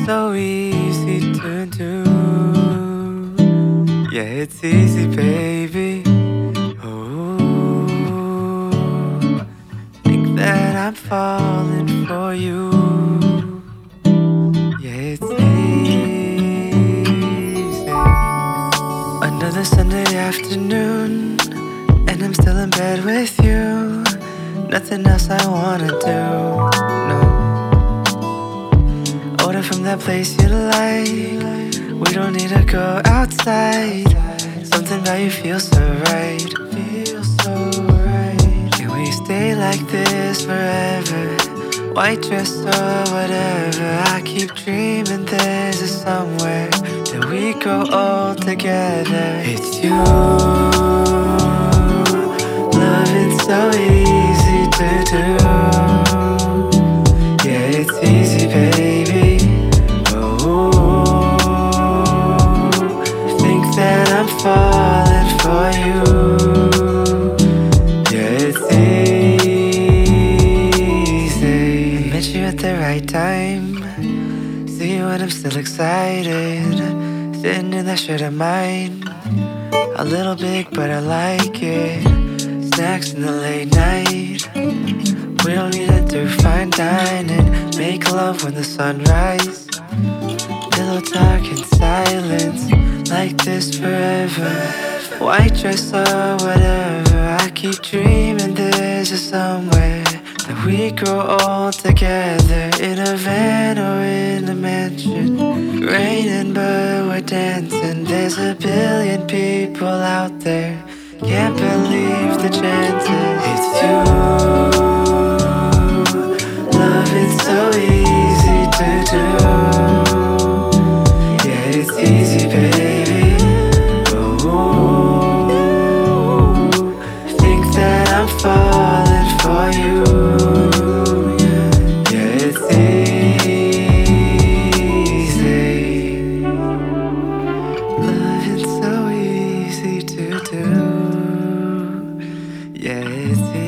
so easy to do. Yeah, it's easy, baby. Oh, think that I'm falling for you. Yeah, it's easy. Another Sunday afternoon, and I'm still in bed with you. Nothing else I wanna do, no. Order from that place you like. We don't need to go outside. Something about you feels so right. Feels so right. Can we stay like this forever? White dress or whatever. I keep dreaming there's a somewhere that we grow old together. It's you. Loving so easy to do. Yeah, it's easy, baby. Oh, think that I'm falling for you. Yeah, it's easy. I met you at the right time. See you when I'm still excited. Sitting in that shirt of mine. A little big, but I like it. Snacks in the late night. We don't need to do fine dining. Make love when the sun rises. Pillow talk in silence. Like this forever. White dress or whatever. I keep dreaming there's a somewhere that we grow old together. In a van or in a mansion. Raining but we're dancing. There's a billion people out there. Can't believe the chances. It's you. Love is so easy to do. Yeah, it's easy, baby. Oh, think that I'm falling for you. Yeah, it's easy. Love is so easy to do. Yeah, it's easy.